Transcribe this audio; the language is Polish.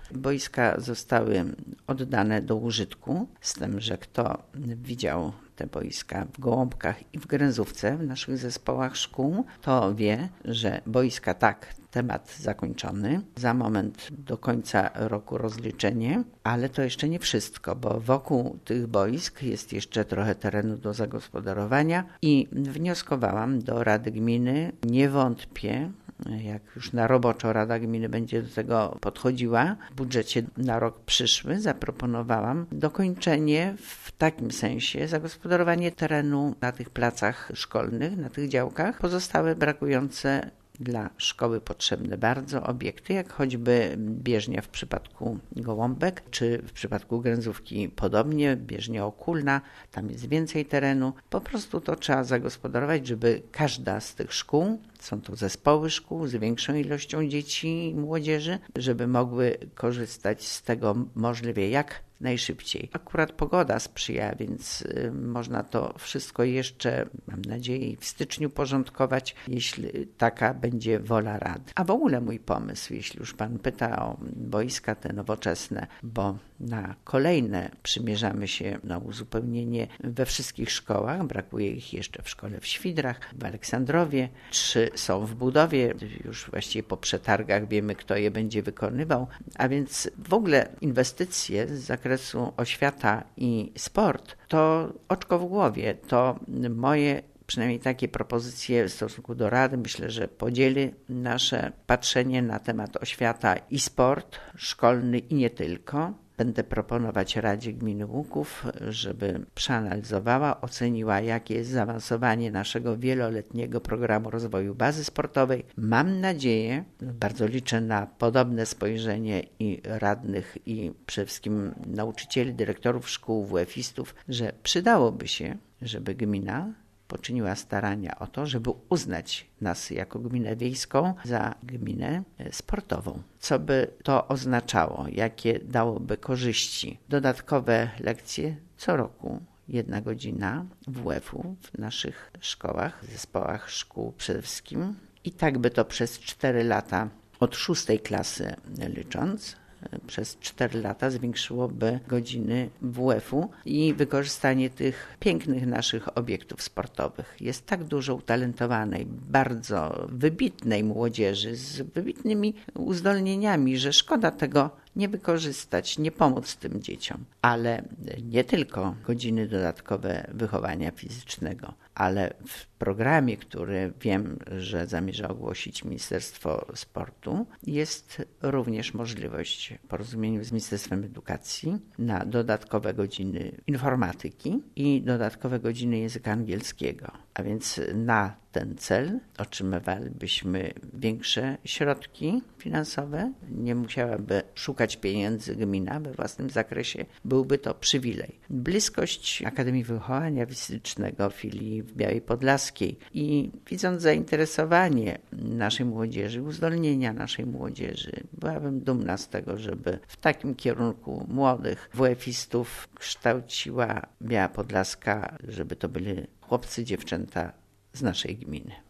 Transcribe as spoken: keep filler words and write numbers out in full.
Boiska zostały oddane do użytku, z tym, że kto widział te boiska w Gołąbkach i w Gręzówce, w naszych zespołach szkół, to wie, że boiska tak, temat zakończony. Za moment do końca roku rozliczenie, ale to jeszcze nie wszystko, bo wokół tych boisk jest jeszcze trochę terenu do zagospodarowania i wnioskowałam do Rady Gminy, nie wątpię, jak już na roboczo Rada Gminy będzie do tego podchodziła, w budżecie na rok przyszły zaproponowałam dokończenie w takim sensie zagospodarowanie terenu na tych placach szkolnych, na tych działkach, pozostałe brakujące dla szkoły potrzebne bardzo obiekty, jak choćby bieżnia w przypadku Gołąbek, czy w przypadku Gręzówki podobnie, bieżnia Okulna, tam jest więcej terenu. Po prostu to trzeba zagospodarować, żeby każda z tych szkół, są to zespoły szkół z większą ilością dzieci i młodzieży, żeby mogły korzystać z tego możliwie jak najszybciej. Akurat pogoda sprzyja, więc y, można to wszystko jeszcze, mam nadzieję, w styczniu porządkować, jeśli taka będzie wola Rady. A w ogóle mój pomysł, jeśli już Pan pyta o boiska te nowoczesne, bo na kolejne przymierzamy się na uzupełnienie we wszystkich szkołach, brakuje ich jeszcze w szkole w Świdrach, w Aleksandrowie, trzy są w budowie, już właściwie po przetargach wiemy, kto je będzie wykonywał, a więc w ogóle inwestycje z zakresu oświata i sport to oczko w głowie, to moje przynajmniej takie propozycje w stosunku do Rady, myślę, że podzieli nasze patrzenie na temat oświata i sport szkolny i nie tylko. Będę proponować Radzie Gminy Łuków, żeby przeanalizowała, oceniła, jakie jest zaawansowanie naszego wieloletniego programu rozwoju bazy sportowej. Mam nadzieję, bardzo liczę na podobne spojrzenie i radnych, i przede wszystkim nauczycieli, dyrektorów szkół, W F-istów, że przydałoby się, żeby gmina poczyniła starania o to, żeby uznać nas jako gminę wiejską za gminę sportową. Co by to oznaczało? Jakie dałoby korzyści? Dodatkowe lekcje co roku. Jedna godzina W F-u w naszych szkołach, zespołach szkół przede wszystkim. I tak by to przez cztery lata, od szóstej klasy licząc, przez cztery lata zwiększyłoby godziny W F-u i wykorzystanie tych pięknych naszych obiektów sportowych. Jest tak dużo utalentowanej, bardzo wybitnej młodzieży z wybitnymi uzdolnieniami, że szkoda tego nie wykorzystać, nie pomóc tym dzieciom. Ale nie tylko godziny dodatkowe wychowania fizycznego, ale w programie, który wiem, że zamierza ogłosić Ministerstwo Sportu, jest również możliwość w porozumieniu z Ministerstwem Edukacji na dodatkowe godziny informatyki i dodatkowe godziny języka angielskiego. A więc na ten cel otrzymywalibyśmy większe środki finansowe. Nie musiałaby szukać pieniędzy gmina we własnym zakresie. Byłby to przywilej. Bliskość Akademii Wychowania Fizycznego filii w Białej Podlaskiej i widząc zainteresowanie naszej młodzieży, uzdolnienia naszej młodzieży, byłabym dumna z tego, żeby w takim kierunku młodych W F-istów kształciła Biała Podlaska, żeby to byli chłopcy, dziewczęta z naszej gminy.